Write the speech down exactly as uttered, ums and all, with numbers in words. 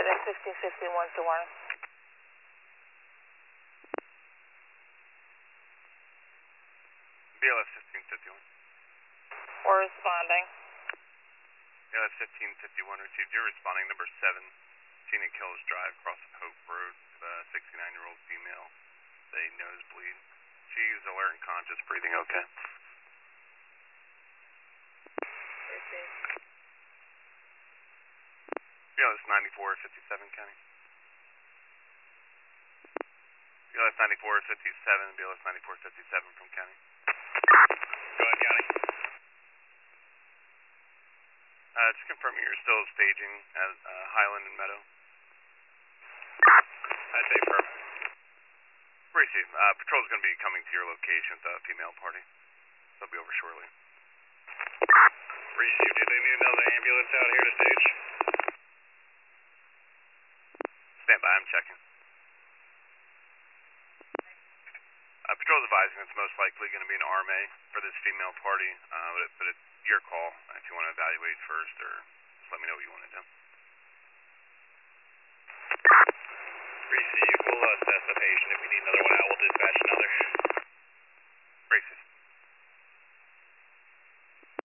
Get a fifteen fifty-one to one. B L S fifteen fifty-one. We're responding. B L S fifteen fifty-one received. You're responding. Number seven, Tina Kills Drive, across of Hope Road. A sixty-nine-year-old female. A nosebleed. She's alert and conscious, breathing okay. B L S ninety-four fifty-seven, County. B L S ninety-four fifty-seven, B L S ninety-four fifty-seven from County. Go ahead, County. Uh, just confirming you're still staging at uh, Highland and Meadow. I'd say perfect. Receive. Uh, patrol's going to be coming to your location with a female party. They'll be over shortly. Receive. Do they need another ambulance out here to stage? Stand by. I'm checking. Uh, patrol's advising it's most likely going to be an R M A for this female party, uh, but, it, but it's your call if you want to evaluate first, or just let me know what you want to do. Receive. We'll uh, assess the patient. If we need another one out, we'll dispatch another.